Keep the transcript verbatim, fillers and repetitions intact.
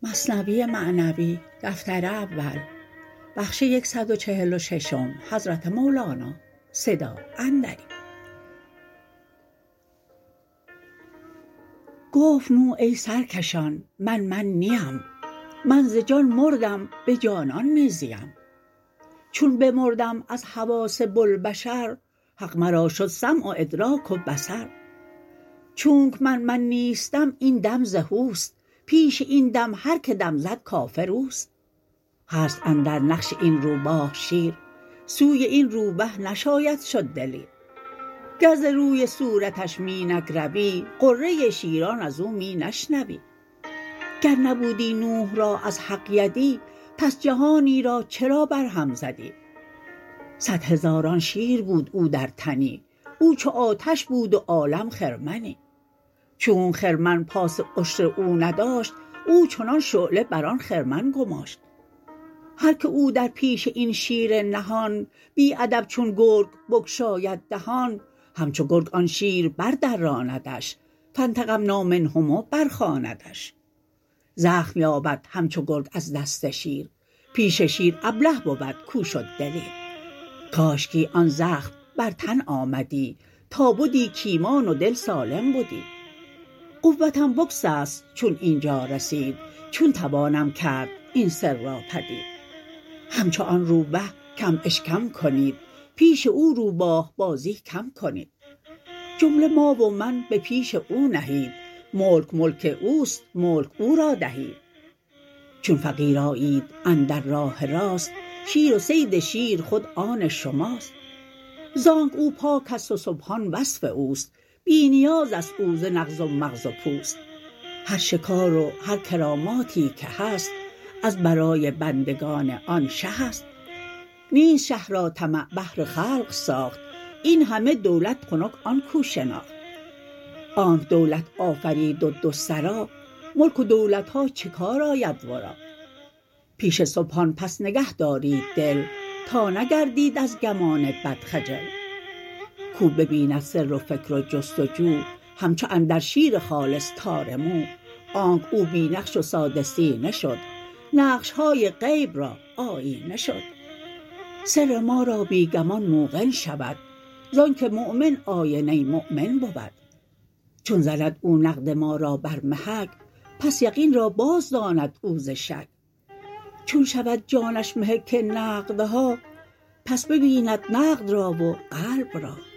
مثنوی معنوی دفتر اول بخش صد و چهل و ششم حضرت مولانا صدا اندری. گفت نوح ای سرکشان من من نیم، من ز جان مردم به جانان می زیم. چون بمردم از حواس بوالبشر، حق مرا شد سمع و ادراک و بصر. چونک من من نیستم این دم ز هوست، پیش این دم هر که دم زد کافر اوست. هست اندر نقش این روباه شیر، سوی این روبه نشاید شد دلیر. گر ز روی صورتش می نگروی، غره شیران ازو می نشنوی. گر نبودی نوح را از حق یدی، پس جهانی را چرا بر هم زدی. صد هزاران شیر بود او در تنی، او چو آتش بود و عالم خرمنی. چونک خرمن پاس اشتر او نداشت، او چنان شعله بر آن خرمن گماشت. هر که او در پیش این شیر نهان، بی ادب چون گرگ بگشاید دهان. همچو گرگ آن شیر بر دراندش، فانتقمنا منهم و برخواندش. زخم یابد همچو گرگ از دست شیر، پیش شیر ابله بود کو شد دلیر. کاشکی آن زخم بر تن آمدی، تا بدی کایمان و دل سالم بدی. قوتم بگسست چون اینجا رسید، چون توانم کرد این سر را پدید. همچو آن روبه کم اشکم کنید، پیش او روباه بازی کم کنید. جمله ما و من به پیش او نهید، ملک ملک اوست ملک او را دهید. چون فقیر آیید اندر راه راست، شیر و صید شیر خود آن شماست. زانک او پاکست و سبحان وصف اوست، بی نیازست او ز نغز و مغز و پوست. هر شکار و هر کراماتی که هست، از برای بندگان آن شه است. نیست شه را طمع بهر خلق ساخت، این همه دولت خنک آن کو شناخت. آنک دولت آفرید و دو سرا، ملک و دولتها چه کار آید ورا. پیش سبحان پس نگه دارید دل، تا نگردید از گمان بد خجل. کو ببیند سر و فکر و جست و جو، همچو اندر شیر خالص تار مو. آنک او بی نقش و ساده سینه شد، نقشهای غیب را آیینه شد. سر ما را بی گمان موقن شود، زانک مؤمن آینه مؤمن بود. چون زند او نقد ما را بر محک، پس یقین را باز داند او ز شک. چون شود جانش محک نقدها، پس ببیند نقد را و قلب را.